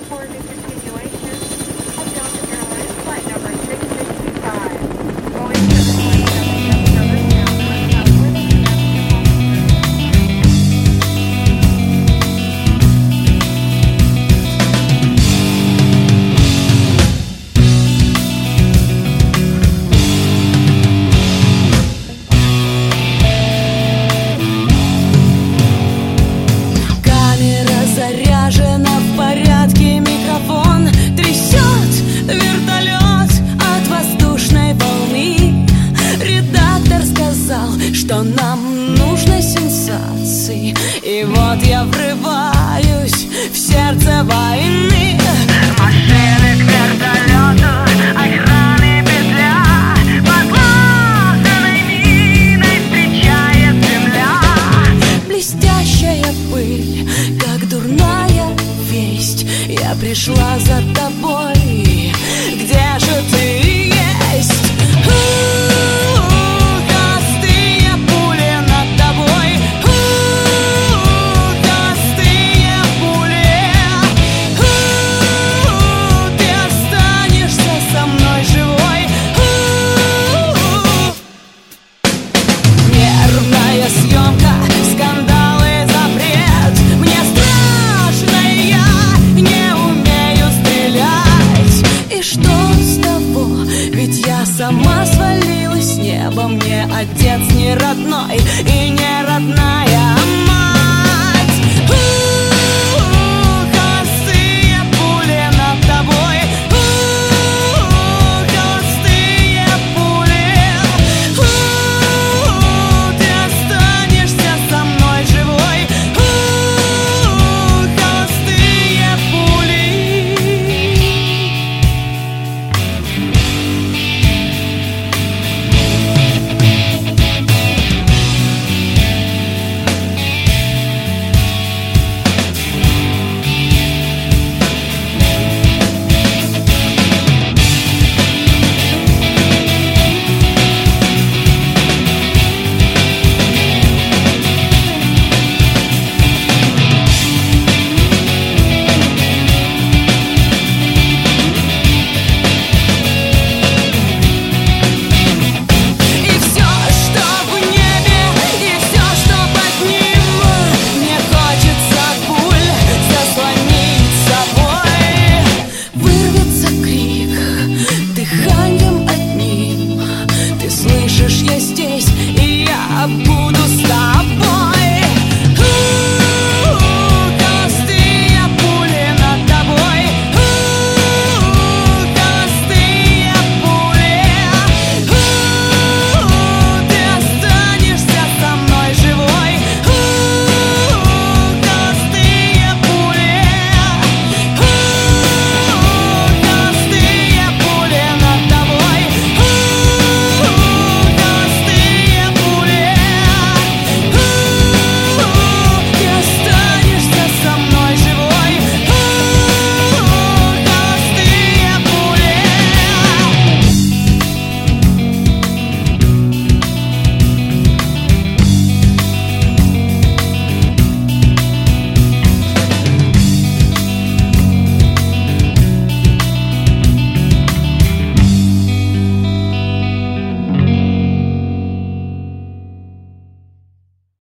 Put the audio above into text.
for the continuation of Delta Airlines flight number 665, going to the заряжена, в порядке, микрофон трясет вертолет от воздушной волны. Редактор сказал, что нам нужны сенсации, и вот я врываюсь в сердце войны. Машины к вертолету, охраны петля, подлатанной миной встречает земля. Блестящая пыль, как дурная весть, я пришла за тобой